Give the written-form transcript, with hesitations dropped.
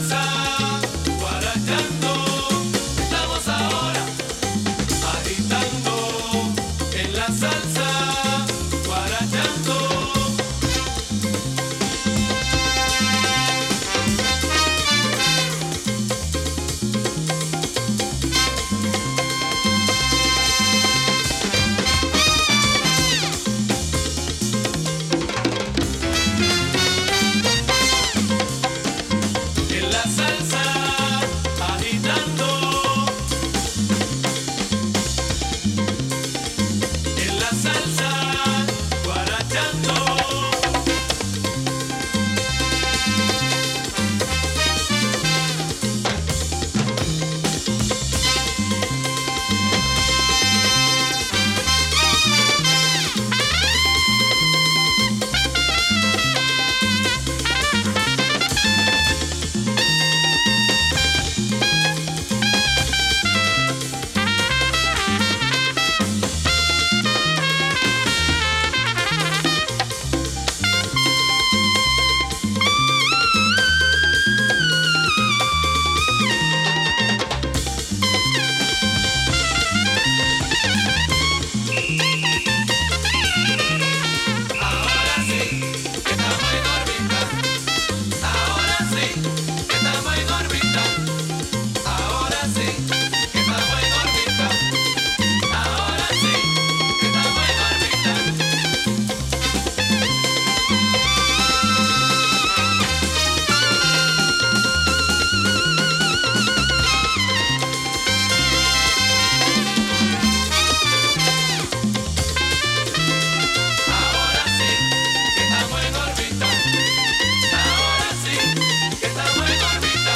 salsa, guarachando, estamos ahora agitando en la salsa, guarachando. En la salsa, agitando. En la salsa, guarachando. Ahora sí, que estamos en órbita. Ahora sí, que estamos en órbita. Ahora sí, que estamos en órbita. Ahora sí, que estamos en órbita. Ahora sí, que estamos en órbita. Ahora sí, que estamos en órbita.